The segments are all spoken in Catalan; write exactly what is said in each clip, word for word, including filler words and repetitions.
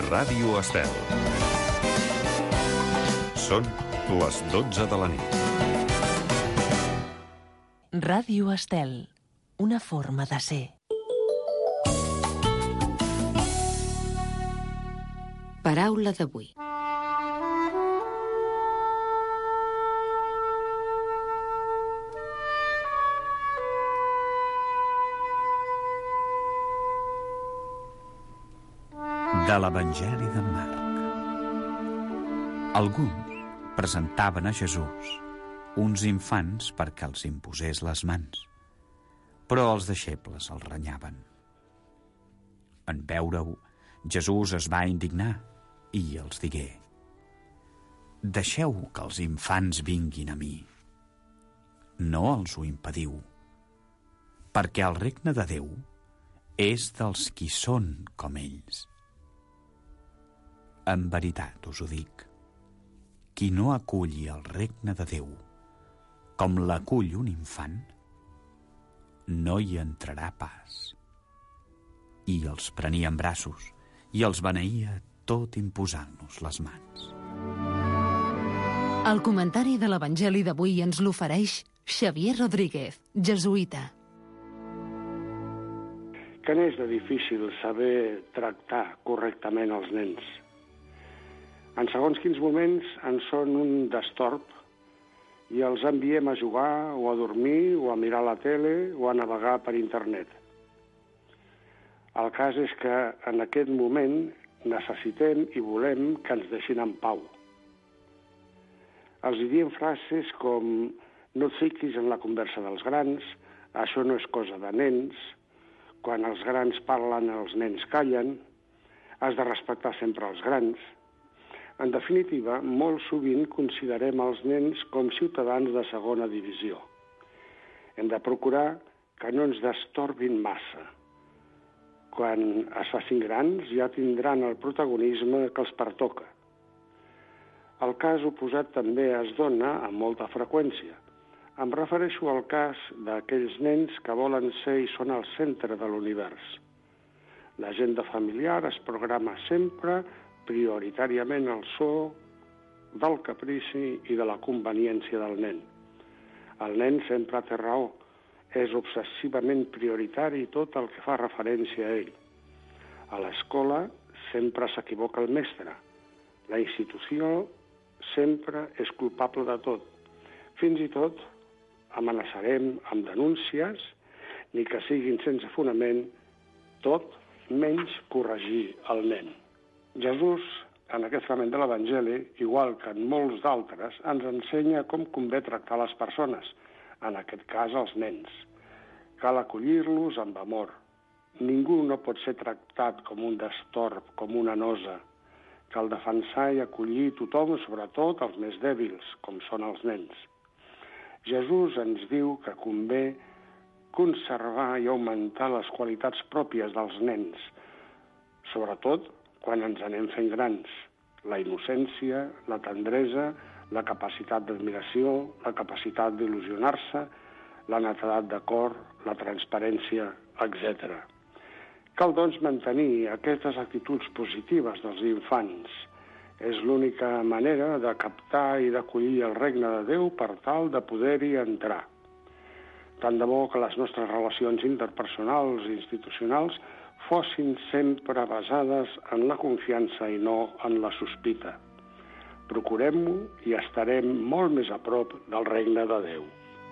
Ràdio Estel. Són les dotze de la nit. Ràdio Estel, una forma de ser. Paraula d'avui. De l'Evangeli d'en Marc. Alguns presentaven a Jesús uns infants perquè els imposés les mans, però els deixebles els renyaven. En veure-ho, Jesús es va indignar i els digué: «Deixeu que els infants vinguin a mi. No els ho impediu, perquè el regne de Déu és dels qui són com ells. En veritat us ho dic, qui no aculli el regne de Déu com l'acull un infant, no hi entrarà pas». I els prenia en braços i els beneïa tot imposant-nos les mans. El comentari de l'Evangeli d'avui ens l'ofereix Xavier Rodríguez, jesuïta. Que n'és de difícil saber tractar correctament els nens. En segons quins moments en són un destorb i els enviem a jugar o a dormir o a mirar la tele o a navegar per internet. El cas és que en aquest moment necessitem i volem que ens deixin en pau. Els diem frases com «no et fiquis en la conversa dels grans», «això no és cosa de nens», «quan els grans parlen els nens callen», «has de respectar sempre els grans». En definitiva, molt sovint considerem els nens com ciutadans de segona divisió. Hem de procurar que no ens destorbin massa. Quan es facin grans ja tindran el protagonisme que els pertoca. El cas oposat també es dona amb molta freqüència. Em refereixo al cas d'aquells nens que volen ser i són el centre de l'univers. L'agenda familiar es programa sempre prioritàriament al so del caprici i de la conveniència del nen. El nen sempre té raó. És obsessivament prioritari tot el que fa referència a ell. A l'escola sempre s'equivoca el mestre. La institució sempre és culpable de tot. Fins i tot amenaçarem amb denúncies, ni que siguin sense fonament, tot menys corregir el nen. Jesús, en aquest fragment de l'Evangeli, igual que en molts d'altres, ens ensenya com convé tractar les persones, en aquest cas els nens. Cal acollir-los amb amor. Ningú no pot ser tractat com un destorb, com una nosa. Cal defensar i acollir tothom, sobretot els més dèbils, com són els nens. Jesús ens diu que convé conservar i augmentar les qualitats pròpies dels nens, sobretot quan ens anem fent grans. La innocència, la tendresa, la capacitat d'admiració, la capacitat d'il·lusionar-se, la netedat de cor, la transparència, etcètera. Cal, doncs, mantenir aquestes actituds positives dels infants. És l'única manera de captar i d'acollir el regne de Déu per tal de poder-hi entrar. Tant de bo que les nostres relacions interpersonals i institucionals fossin sempre basades en la confiança i no en la sospita. Procurem-ho i estarem molt més a prop del regne de Déu.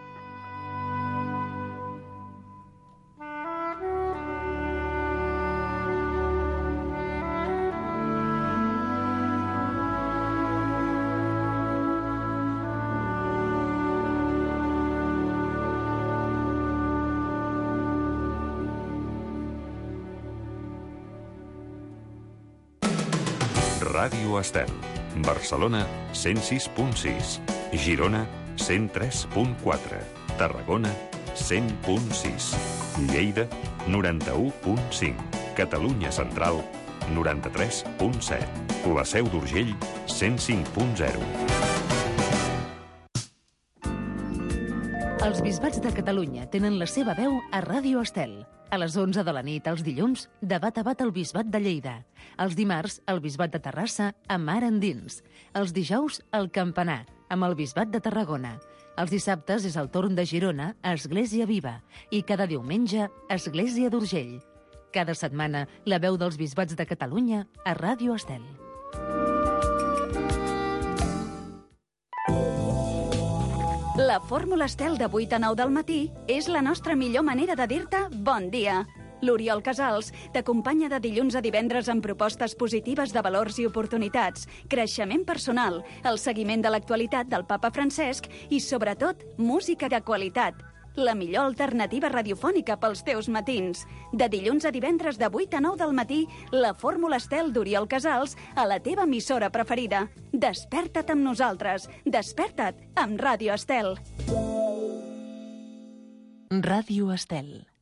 Ràdio Estel. Barcelona, cent sis punt sis. Girona, cent tres punt quatre. Tarragona, cent punt sis. Lleida, noranta-u punt cinc. Catalunya Central, noranta-tres punt set. La Seu d'Urgell, cent cinc punt zero. Els bisbats de Catalunya tenen la seva veu a Ràdio Estel. A les onze de la nit, els dilluns, de Bat a Bat al Bisbat de Lleida. Els dimarts, el Bisbat de Terrassa, amb Mar Endins. Els dijous, el Campanar, amb el Bisbat de Tarragona. Els dissabtes és el torn de Girona, a Església Viva. I cada diumenge, Església d'Urgell. Cada setmana, la veu dels bisbats de Catalunya a Ràdio Estel. La fórmula Estel de vuit a nou del matí és la nostra millor manera de dir-te bon dia. L'Oriol Casals t'acompanya de dilluns a divendres amb propostes positives de valors i oportunitats, creixement personal, el seguiment de l'actualitat del papa Francesc i, sobretot, música de qualitat. La millor alternativa radiofònica pels teus matins. De dilluns a divendres de vuit a nou del matí, la fórmula Estel d'Oriol Casals a la teva emissora preferida. Desperta't amb nosaltres. Desperta't amb Ràdio Estel. Ràdio Estel.